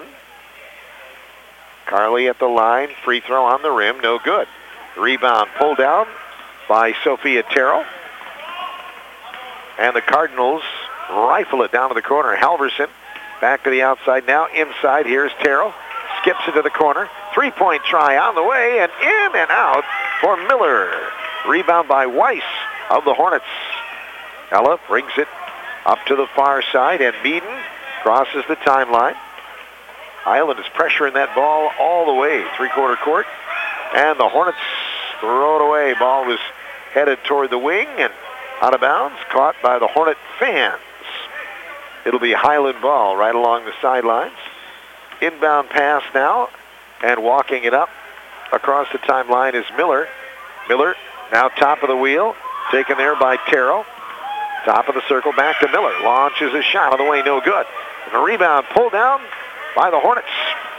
Carly at the line. Free throw on the rim. No good. Rebound pulled down by Sophia Terrell. And the Cardinals rifle it down to the corner. Halverson back to the outside now. Inside, here's Terrell. Skips it to the corner. Three-point try on the way, and in and out for Miller. Rebound by Weiss of the Hornets. Ella brings it up to the far side, and Meaden crosses the timeline. Highland is pressuring that ball all the way, three-quarter court. And the Hornets throw it away. Ball was headed toward the wing, and Out of bounds, caught by the Hornet fans. It'll be Highland ball right along the sidelines. Inbound pass now, and walking it up across the timeline is Miller. Miller now top of the wheel, taken there by Terrell. Top of the circle, back to Miller. Launches a shot on the way, no good. And a rebound pulled down by the Hornets.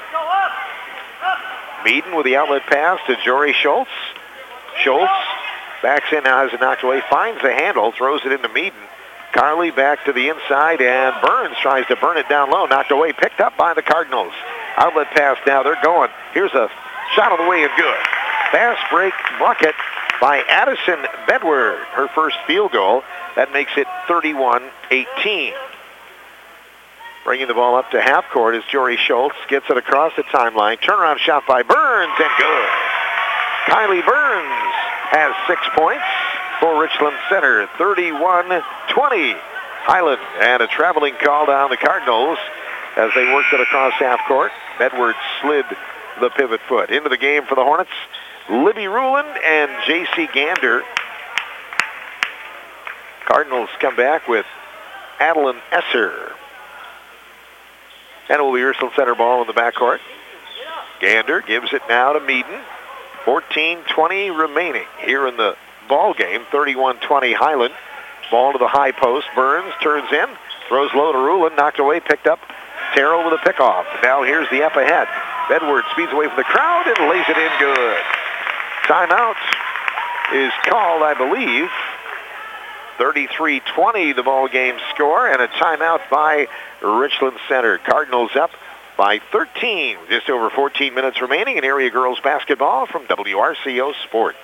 Meaden with the outlet pass to Jory Schultz. Schultz backs in, now has it knocked away, finds the handle, throws it into Meaden. Carly back to the inside, and Burns tries to burn it down low, knocked away, picked up by the Cardinals. Outlet pass now, they're going. Here's a shot on the way and good. Fast break bucket by Addison Bedward, her first field goal. That makes it 31-18. Bringing the ball up to half court is Jory Schultz. Gets it across the timeline. Turnaround shot by Burns, and good. Kylie Burns has 6 points for Richland Center, 31-20. Highland, and a traveling call down the Cardinals as they worked it across half court. Bedward slid the pivot foot. Into the game for the Hornets, Libby Ruland and J.C. Gander. Cardinals come back with Adeline Esser. And it will be Richland Center ball in the backcourt. Gander gives it now to Meaden. 14:20 remaining here in the ball game. 31-20 Highland. Ball to the high post. Burns turns in, throws low to Ruland, knocked away, picked up. Terrell with a pickoff. Now here's the up ahead. Bedward speeds away from the crowd and lays it in good. Timeout is called, I believe. 33-20 the ball game score, and a timeout by Richland Center. Cardinals up by 13. Just over 14 minutes remaining in area girls basketball from WRCO Sports.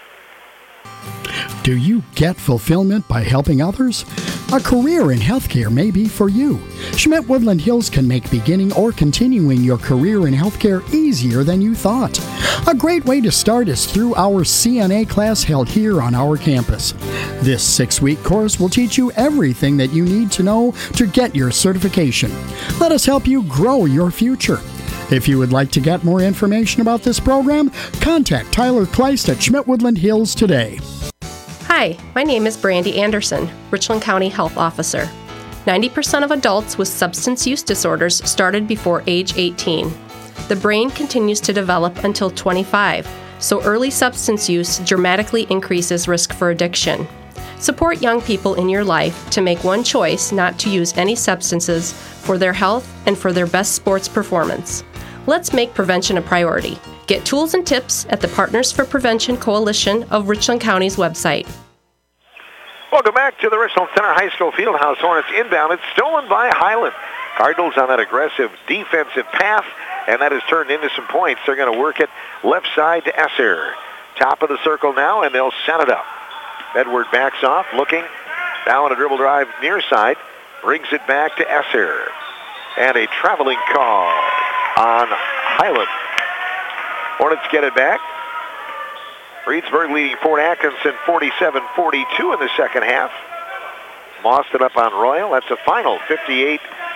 Do you get fulfillment by helping others? A career in healthcare may be for you. Schmidt Woodland Hills can make beginning or continuing your career in healthcare easier than you thought. A great way to start is through our CNA class held here on our campus. This 6-week course will teach you everything that you need to know to get your certification. Let us help you grow your future. If you would like to get more information about this program, contact Tyler Kleist at Schmidt Woodland Hills today. Hi, my name is Brandy Anderson, Richland County Health Officer. 90% of adults with substance use disorders started before age 18. The brain continues to develop until 25, so early substance use dramatically increases risk for addiction. Support young people in your life to make one choice not to use any substances for their health and for their best sports performance. Let's make prevention a priority. Get tools and tips at the Partners for Prevention Coalition of Richland County's website. Welcome back to the Richland Center High School Fieldhouse. Hornets inbound. It's stolen by Highland. Cardinals on that aggressive defensive path, and that has turned into some points. They're going to work it left side to Esser. Top of the circle now, and they'll set it up. Edward backs off, looking. Now on a dribble drive near side. Brings it back to Esser. And a traveling call on Highland. Hornets get it back. Reedsburg leading Fort Atkinson 47-42 in the second half. Mossed it up on Royal. That's a final 58-36.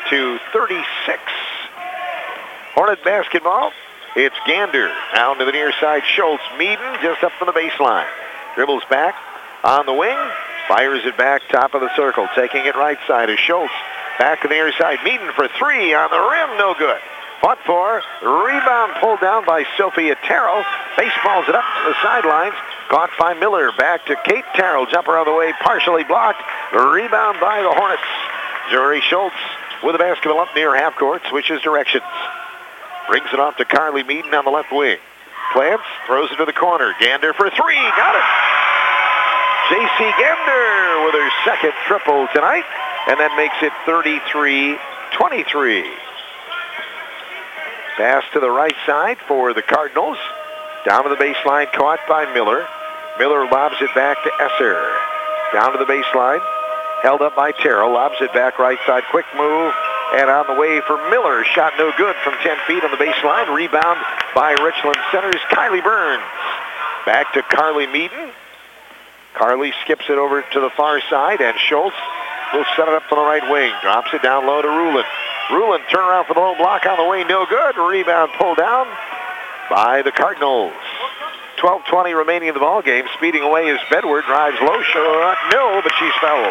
Hornet basketball. It's Gander. Down to the near side. Schultz. Meaden just up from the baseline. Dribbles back on the wing. Fires it back top of the circle. Taking it right side is Schultz. Back to the near side. Meaden for three on the rim. No good. Fought for. Rebound pulled down by Sophia Terrell. Baseballs it up to the sidelines. Caught by Miller. Back to Kate Terrell. Jumper on the way. Partially blocked. Rebound by the Hornets. Jory Schultz with the basketball up near half court. Switches directions. Brings it off to Carly Meaden on the left wing. Plants. Throws it to the corner. Gander for three. Got it. J.C. Gander with her second triple tonight. And that makes it 33-23. Pass to the right side for the Cardinals. Down to the baseline, caught by Miller. Miller lobs it back to Esser. Down to the baseline, held up by Terrell. Lobs it back right side, quick move. And on the way for Miller. Shot no good from 10 feet on the baseline. Rebound by Richland Center's Kylie Burns. Back to Carly Meaden. Carly skips it over to the far side, and Schultz will set it up for the right wing. Drops it down low to Ruland. Ruland turn around for the low block on the way, no good. Rebound pulled down by the Cardinals. 12:20 remaining in the ball game. Speeding away is Bedward. Drives low shot. No, but she's fouled.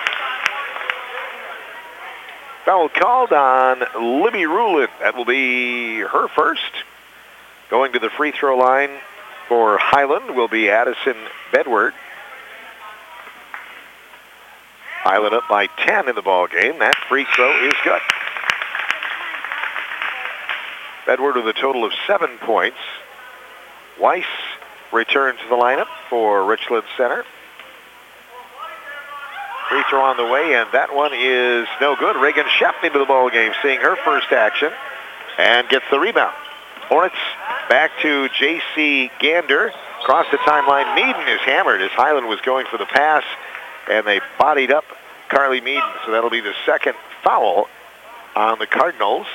Foul called on Libby Rulin. That will be her first. Going to the free throw line for Highland will be Addison Bedward. Highland up by 10 in the ball game. That free throw is good. Bedward with a total of 7 points. Weiss returns to the lineup for Richland Center. Free throw on the way, and that one is no good. Reagan Shep into the ball game, seeing her first action, and gets the rebound. Hornets back to J.C. Gander. Across the timeline, Meaden is hammered as Highland was going for the pass, and they bodied up Carly Meaden. So that'll be the second foul on the Cardinals.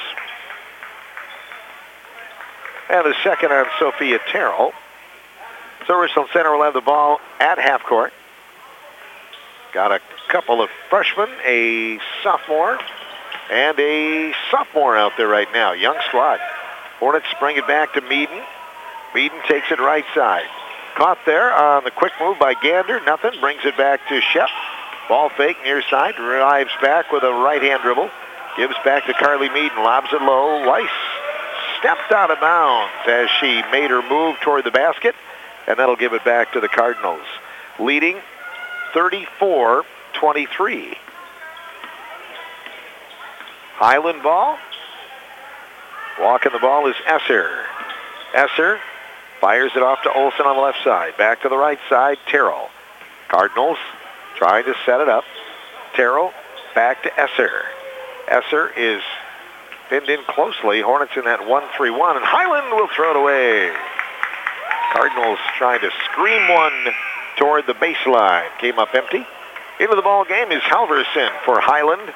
And the second on Sophia Terrell. So Richland Center will have the ball at half court. Got a couple of freshmen, a sophomore, and a sophomore out there right now. Young squad. Hornets bring it back to Meaden. Meaden takes it right side. Caught there on the quick move by Gander. Nothing. Brings it back to Shep. Ball fake near side. Drives back with a right-hand dribble. Gives back to Carly Meaden. Lobs it low. Weiss stepped out of bounds as she made her move toward the basket. And that'll give it back to the Cardinals. Leading 34-23. Highland ball. Walking the ball is Esser. Esser fires it off to Olsen on the left side. Back to the right side, Terrell. Cardinals trying to set it up. Terrell back to Esser. Esser is pinned in closely. Hornets in that 1-3-1, and Highland will throw it away. Cardinals trying to scream one toward the baseline. Came up empty. Into the ball game is Halverson for Highland.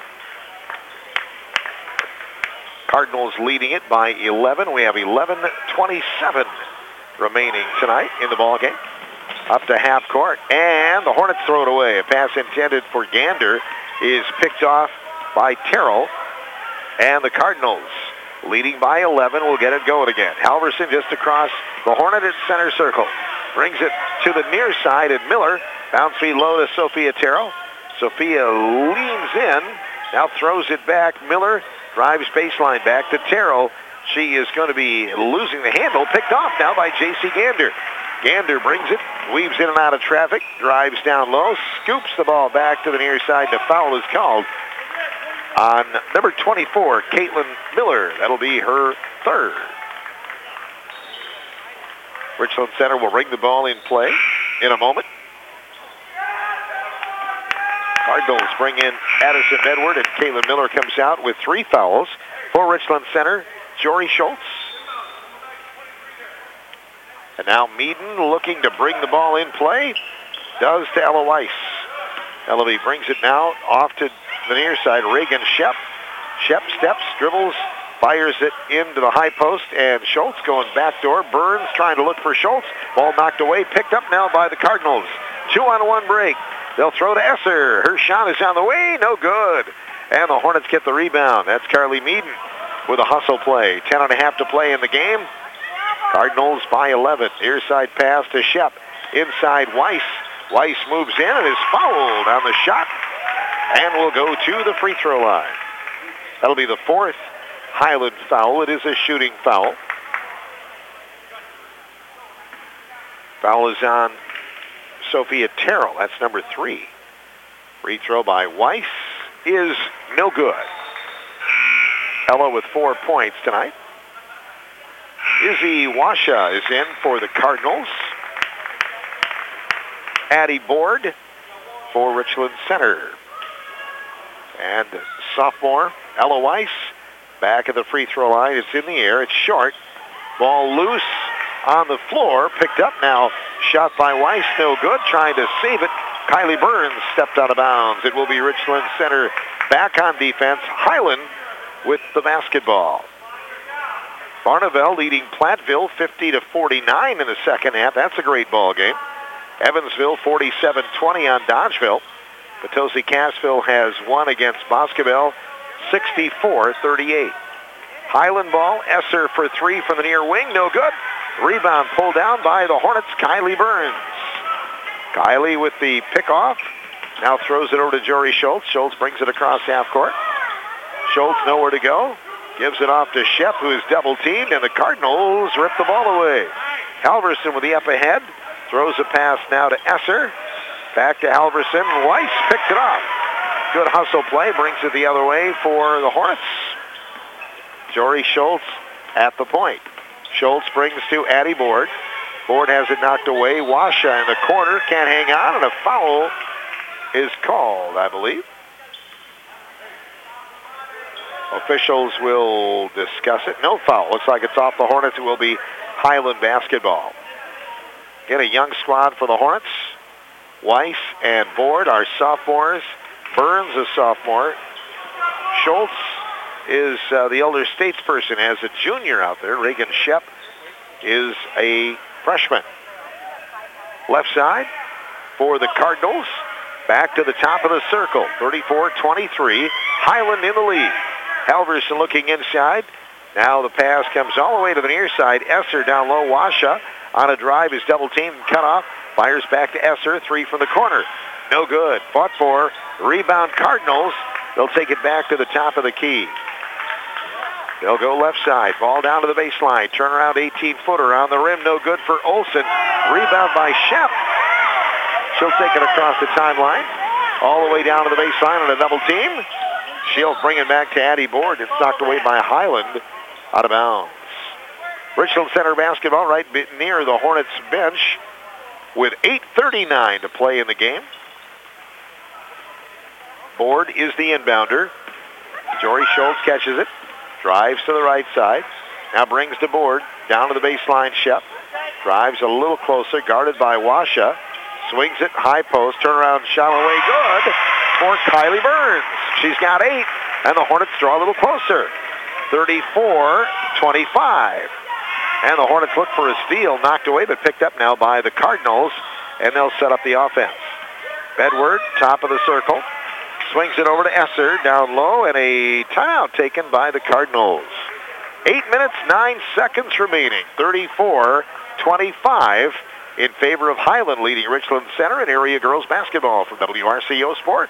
Cardinals leading it by 11. We have 11:27 remaining tonight in the ball game. Up to half court, and the Hornets throw it away. A pass intended for Gander is picked off by Terrell, and the Cardinals leading by 11 will get it going again. Halverson just across the Hornet at center circle. Brings it to the near side, and Miller bounce feed low to Sophia Terrell. Sophia leans in, now throws it back. Miller drives baseline back to Terrell. She is going to be losing the handle. Picked off now by J.C. Gander. Gander brings it, weaves in and out of traffic, drives down low, scoops the ball back to the near side, and a foul is called on number 24, Caitlin Miller. That'll be her third. Richland Center will bring the ball in play in a moment. Cardinals bring in Addison Bedward, and Caitlin Miller comes out with 3 fouls for Richland Center. Jory Schultz. And now Meaden looking to bring the ball in play. Does to Ella Weiss. Ellaby brings it now off to the near side. Reagan Shep. Shep steps, dribbles, fires it into the high post, and Schultz going backdoor. Burns trying to look for Schultz. Ball knocked away, picked up now by the Cardinals. 2-on-1 break. They'll throw to Esser. Her shot is on the way, no good. And the Hornets get the rebound. That's Carly Meaden with a hustle play. 10.5 to play in the game. Cardinals by 11. Near side pass to Shep. Inside Weiss. Weiss moves in and is fouled on the shot, and will go to the free throw line. That'll be the 4th Highland foul. It is a shooting foul. Foul is on Sophia Terrell. That's number 3. Free throw by Weiss is no good. Ella with 4 points tonight. Izzy Washa is in for the Cardinals. Addie Board for Richland Center. And sophomore Ella Weiss back at the free throw line. It's in the air. It's short. Ball loose on the floor. Picked up now. Shot by Weiss. No good. Trying to save it. Kylie Burns stepped out of bounds. It will be Richland Center back on defense. Highland with the basketball. Barneville leading Platteville 50-49 in the second half. That's a great ball game. Evansville 47-20 on Dodgeville. Potosi Cassville has won against Boscobel 64-38. Highland ball, Esser for 3 from the near wing, no good. Rebound pulled down by the Hornets, Kylie Burns. Kylie with the pick-off. Now throws it over to Jory Schultz. Schultz brings it across half court. Schultz nowhere to go. Gives it off to Shep, who is double-teamed, and the Cardinals rip the ball away. Halverson with the up ahead. Throws a pass now to Esser. Back to Halverson. Weiss picked it off. Good hustle play. Brings it the other way for the Hornets. Jory Schultz at the point. Schultz brings to Addie Board. Board has it knocked away. Washa in the corner. Can't hang on, and a foul is called, I believe. Officials will discuss it. No foul. Looks like it's off the Hornets. It will be Highland basketball. Get a young squad for the Hornets. Weiss and Board are sophomores. Burns a sophomore. Schultz is the elder statesperson as a junior out there. Reagan Shep is a freshman. Left side for the Cardinals. Back to the top of the circle. 34-23. Highland in the lead. Halverson looking inside. Now the pass comes all the way to the near side. Esser down low. Washa on a drive is double teamed and cut off. Fires back to Esser. 3 from the corner. No good. Fought for. Rebound Cardinals. They'll take it back to the top of the key. They'll go left side. Ball down to the baseline. Turnaround 18-footer on the rim. No good for Olsen. Rebound by Shep. She'll take it across the timeline. All the way down to the baseline on a double team. She'll bring it back to Addie Board. It's knocked away by Highland out of bounds. Richland Center basketball right near the Hornets bench with 8:39 to play in the game. Board is the inbounder. Jory Schultz catches it. Drives to the right side. Now brings the Board down to the baseline. Shep drives a little closer. Guarded by Washa. Swings it. High post. Turnaround shot away. Good for Kylie Burns. She's got 8. And the Hornets draw a little closer. 34-25. And the Hornets look for a steal. Knocked away but picked up now by the Cardinals. And they'll set up the offense. Bedward, top of the circle. Swings it over to Esser, down low, and a timeout taken by the Cardinals. 8 minutes, 9 seconds remaining. 34-25 in favor of Highland, leading Richland Center in area girls basketball from WRCO Sports.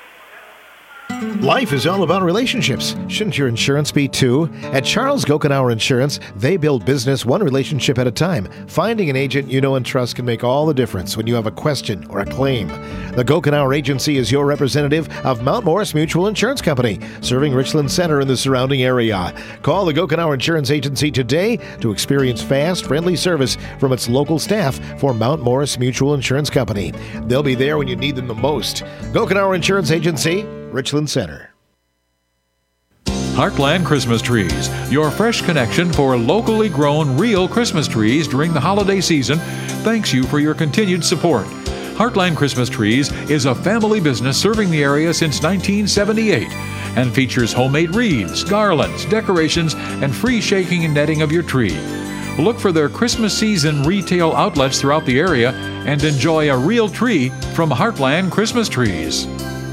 Life is all about relationships. Shouldn't your insurance be too? At Charles Gokenauer Insurance, they build business one relationship at a time. Finding an agent you know and trust can make all the difference when you have a question or a claim. The Gokenauer Agency is your representative of Mount Morris Mutual Insurance Company, serving Richland Center and the surrounding area. Call the Gokenauer Insurance Agency today to experience fast, friendly service from its local staff for Mount Morris Mutual Insurance Company. They'll be there when you need them the most. Gokenauer Insurance Agency, Richland Center. Heartland Christmas Trees, your fresh connection for locally grown real Christmas trees during the holiday season, thanks you for your continued support. Heartland Christmas Trees is a family business serving the area since 1978 and features homemade wreaths, garlands, decorations, and free shaking and netting of your tree. Look for their Christmas season retail outlets throughout the area and enjoy a real tree from Heartland Christmas Trees.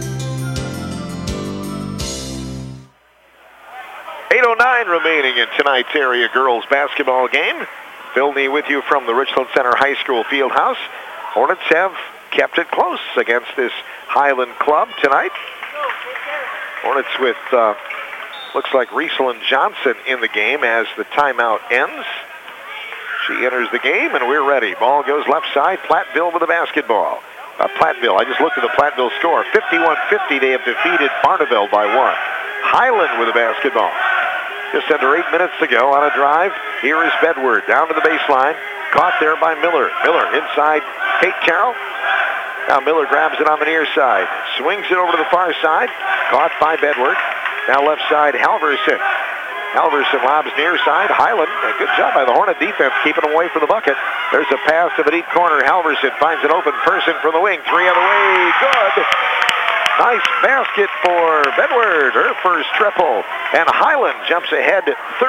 8:09 remaining in tonight's area girls basketball game. Phil Nee with you from the Richland Center High School Fieldhouse. Hornets have kept it close against this Highland club tonight. Hornets with, looks like Rieselyn Johnson in the game as the timeout ends. She enters the game, and we're ready. Ball goes left side. Platteville with the basketball. Platteville, I just looked at the Platteville score. 51-50, they have defeated Barneville by 1. Highland with the basketball. Just under 8 minutes to go on a drive. Here is Bedward down to the baseline. Caught there by Miller. Miller inside Kate Carroll. Now Miller grabs it on the near side. Swings it over to the far side. Caught by Bedward. Now left side, Halverson. Halverson lobs near side. Highland, a good job by the Hornet defense, keeping them away from the bucket. There's a pass to the deep corner. Halverson finds an open person from the wing. 3 on the way. Good. Nice basket for Bedward, her first triple. And Highland jumps ahead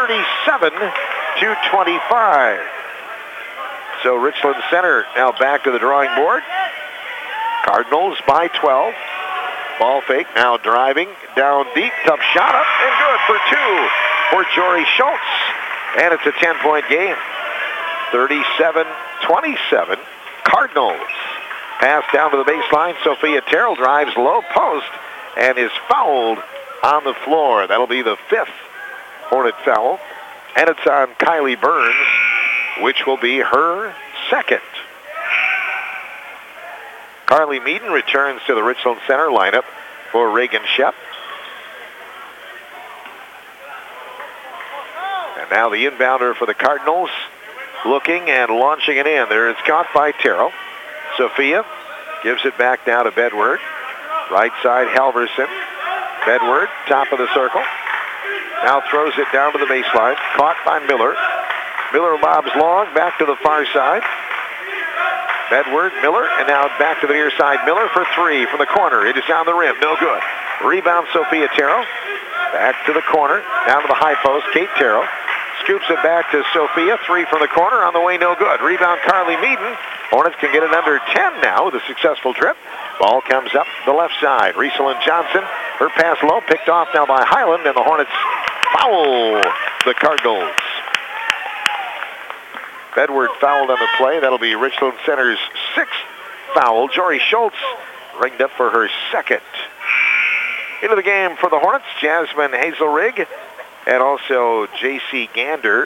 37-25. So Richland Center now back to the drawing board. Cardinals by 12. Ball fake, now driving down deep. Tough shot up and good for 2 for Jory Schultz. And it's a 10-point game. 37-27, Cardinals. Pass down to the baseline. Sophia Terrell drives low post and is fouled on the floor. That'll be the 5th Hornet foul. And it's on Kylie Burns, which will be her 2nd. Carly Meaden returns to the Richland Center lineup for Reagan Shep. And now the inbounder for the Cardinals, looking and launching it in. There it's caught by Terrell. Sophia gives it back now to Bedward. Right side, Halverson. Bedward, top of the circle. Now throws it down to the baseline. Caught by Miller. Miller lobs long, back to the far side. Bedward, Miller, and now back to the near side. Miller for 3 from the corner. It is on the rim. No good. Rebound, Sophia Terrell. Back to the corner. Down to the high post. Kate Terrell. Scoops it back to Sophia. 3 from the corner. On the way, no good. Rebound, Carly Meaden. Hornets can get it under 10 now with a successful trip. Ball comes up the left side. Rieselin Johnson. Her pass low. Picked off now by Highland. And the Hornets foul the Cardinals. Bedward fouled on the play. That'll be Richland Center's 6th foul. Jory Schultz ringed up for her 2nd. Into the game for the Hornets, Jasmine Hazelrig and also J.C. Gander.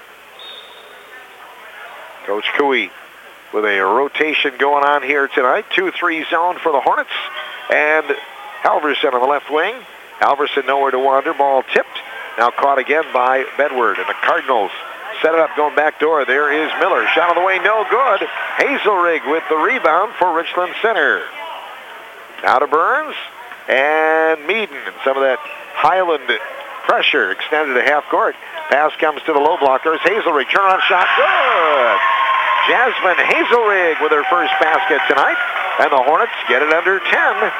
Coach Cooey with a rotation going on here tonight. 2-3 zone for the Hornets. And Halverson on the left wing. Halverson nowhere to wander. Ball tipped. Now caught again by Bedward. And the Cardinals set it up going back door. There is Miller. Shot on the way, no good. Hazelrig with the rebound for Richland Center. Now to Burns and Meaden. And some of that Highland pressure extended to half court. Pass comes to the low blockers. Hazelrig, turnaround shot, good. Jasmine Hazelrig with her first basket tonight. And the Hornets get it under 10,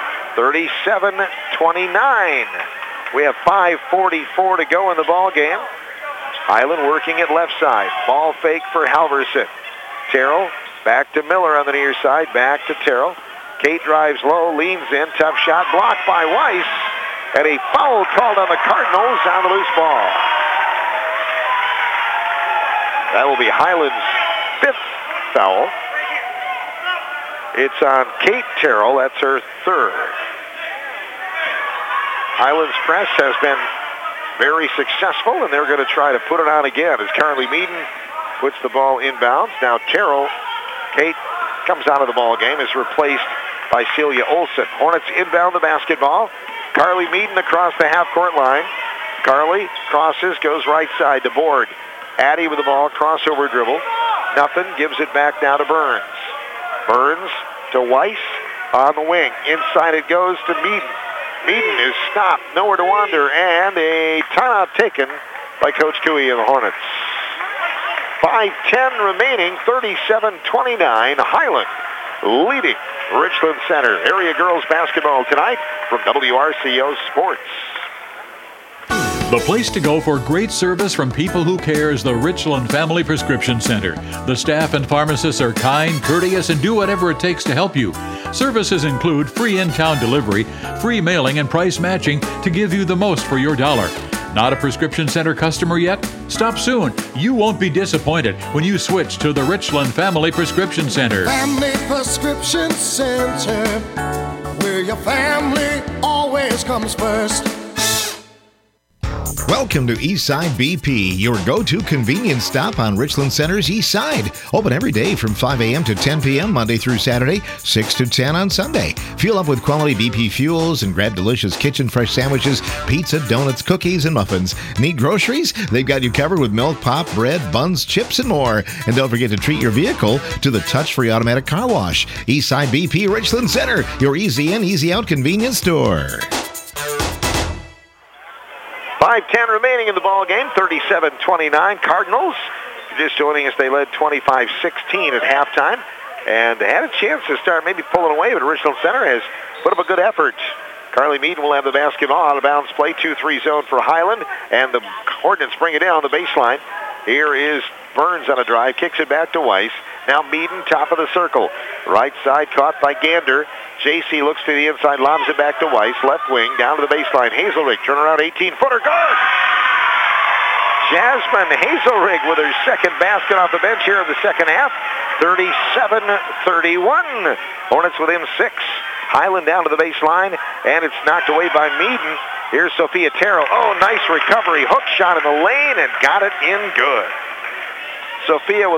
37-29. We have 5:44 to go in the ball game. Highland working it left side. Ball fake for Halverson. Terrell back to Miller on the near side. Back to Terrell. Kate drives low, leans in. Tough shot blocked by Weiss. And a foul called on the Cardinals on the loose ball. That will be Highland's 5th foul. It's on Kate Terrell. That's her 3rd. Highland's press has been very successful, and they're going to try to put it on again as Carly Meaden puts the ball inbounds. Now Terrell, Kate comes out of the ball game, is replaced by Celia Olson. Hornets inbound the basketball. Carly Meaden across the half-court line. Carly crosses, goes right side to Board. Addy with the ball, crossover dribble. Nothing, gives it back now to Burns. Burns to Weiss on the wing. Inside it goes to Meaden. Meaden is stopped, nowhere to wander, and a timeout taken by Coach Cooey and the Hornets. 5:10 remaining, 37-29, Highland leading Richland Center. Area girls basketball tonight from WRCO Sports. The place to go for great service from people who care is the Richland Family Prescription Center. The staff and pharmacists are kind, courteous, and do whatever it takes to help you. Services include free in-town delivery, free mailing, and price matching to give you the most for your dollar. Not a prescription center customer yet? Stop soon. You won't be disappointed when you switch to the Richland Family Prescription Center. Family Prescription Center, where your family always comes first. Welcome to Eastside BP, your go-to convenience stop on Richland Center's East Side. Open every day from 5 a.m. to 10 p.m. Monday through Saturday, 6 to 10 on Sunday. Fuel up with quality BP fuels and grab delicious kitchen fresh sandwiches, pizza, donuts, cookies, and muffins. Need groceries? They've got you covered with milk, pop, bread, buns, chips, and more. And don't forget to treat your vehicle to the touch-free automatic car wash. Eastside BP, Richland Center, your easy in, easy out convenience store. 5:10 remaining in the ball game, 37-29. Cardinals just joining us. They led 25-16 at halftime and had a chance to start maybe pulling away, but Richland Center has put up a good effort. Carly Meaden will have the basketball. Out of bounds play, 2-3 zone for Highland, and the Hornets bring it in on the baseline. Here is Burns on a drive, kicks it back to Weiss. Now Meaden, top of the circle. Right side caught by Gander. JC looks to the inside, lobs it back to Weiss. Left wing, down to the baseline. Hazelrig, turnaround 18-footer, good! Jasmine Hazelrig with her second basket off the bench here in the second half. 37-31. Hornets within 6. Highland down to the baseline, and it's knocked away by Meaden. Here's Sophia Terrell. Oh, nice recovery. Hook shot in the lane and got it in good. Sophia with